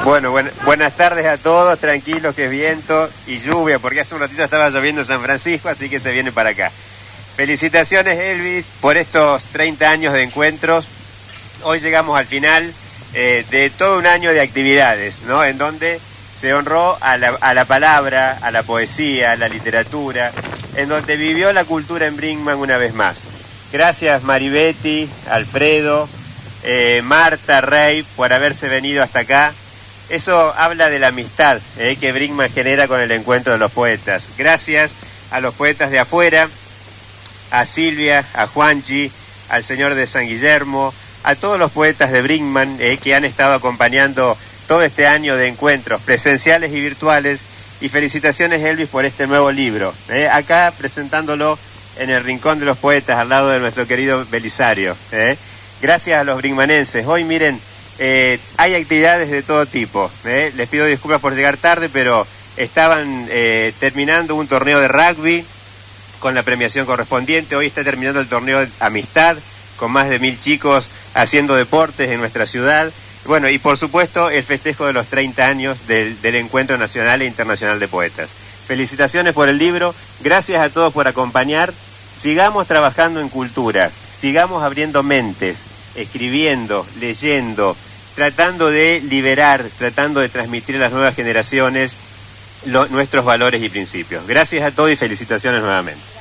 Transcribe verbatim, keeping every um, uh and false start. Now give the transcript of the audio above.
Bueno, buen, buenas tardes a todos, tranquilos que es viento y lluvia, porque hace un ratito estaba lloviendo en San Francisco, así que se viene para acá. Felicitaciones, Elvis, por estos treinta años de encuentros. Hoy llegamos al final eh, de todo un año de actividades, ¿no? En donde se honró a la, a la palabra, a la poesía, a la literatura, en donde vivió la cultura en Brinkmann una vez más. Gracias Maribetti, Alfredo, eh, Marta, Rey, por haberse venido hasta acá. Eso habla de la amistad eh, que Brinkmann genera con el encuentro de los poetas. Gracias a los poetas de afuera, a Silvia, a Juanchi, al señor de San Guillermo, a todos los poetas de Brinkmann eh, que han estado acompañando todo este año de encuentros presenciales y virtuales. Y felicitaciones, Elvis, por este nuevo libro. Eh, acá presentándolo en el Rincón de los Poetas, al lado de nuestro querido Belisario. Eh. Gracias a los brinkmanenses. Hoy, miren, eh, hay actividades de todo tipo. Eh. Les pido disculpas por llegar tarde, pero estaban eh, terminando un torneo de rugby con la premiación correspondiente. Hoy está terminando el torneo de amistad, con más de mil chicos haciendo deportes en nuestra ciudad. Bueno, y por supuesto el festejo de los treinta años del, del Encuentro Nacional e Internacional de Poetas. Felicitaciones por el libro, gracias a todos por acompañar. Sigamos trabajando en cultura, sigamos abriendo mentes, escribiendo, leyendo, tratando de liberar, tratando de transmitir a las nuevas generaciones lo, nuestros valores y principios. Gracias a todos y felicitaciones nuevamente.